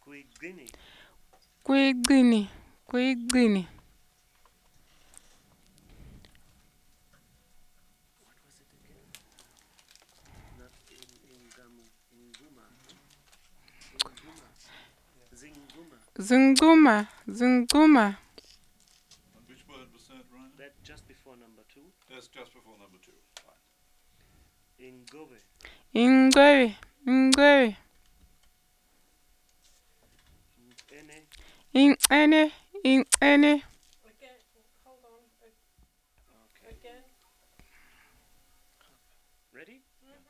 Kuyigcini. kuyigcini, kuyigcini, What was it again? Not Ingamu. Inguma. Inguma. Zinguma. zingcuma, zingcuma, And which word was that, Ryan? That just before number 2. That's just before number 2. Fine. Ingobe. ingcwebi, ingcwebi, Ene. ingcene, ingcene, Again, hold on. Okay. Again. Ready?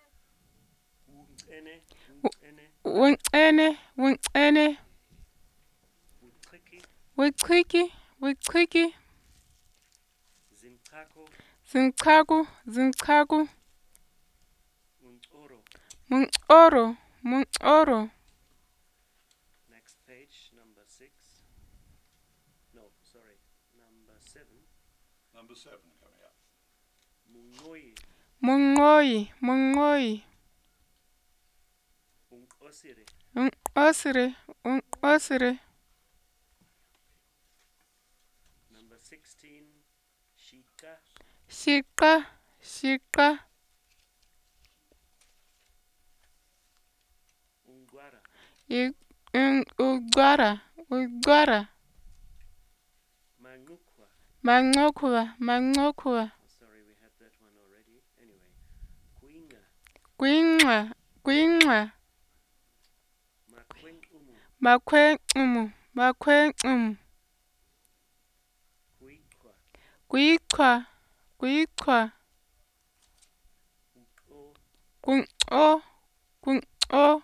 Ene. Ene. wungcene, wungcene, Utriki. wichiki, wichiki, Zimchako. zimchaku, zimchaku, Unoro. mungcoro, mungcoro, Next page, number 6. No, sorry, number 7. Number 7 coming up. Mungoyi. mungoyi, mungoyi, Unkosire. unqosire, unqosire, Number 16. Shika. shiqa, shiqa, Ungwara. ugcwara, ugcwara, Manukwa. mancokuba, mancokuba, Oh, sorry, we had that one already. Anyway. Kuinga. kwinxa, kwinxa, Makwengumu. makhwencumu, makhwencumu, Kuikwa. kwichwa, kwichwa, Uko. kunco, kunco,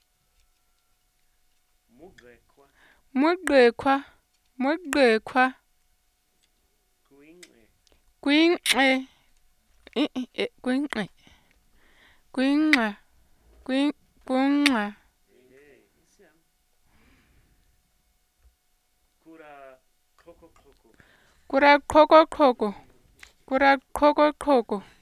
Mugrekwa. mugqekwa, mugqekwa, Kuinge. kwinxe, kwinxe, kwinxa, kunxa, Hey, Isiam. Kura. Kroko kroko. kuraqhokoqhoko, kuraqhokoqhoko.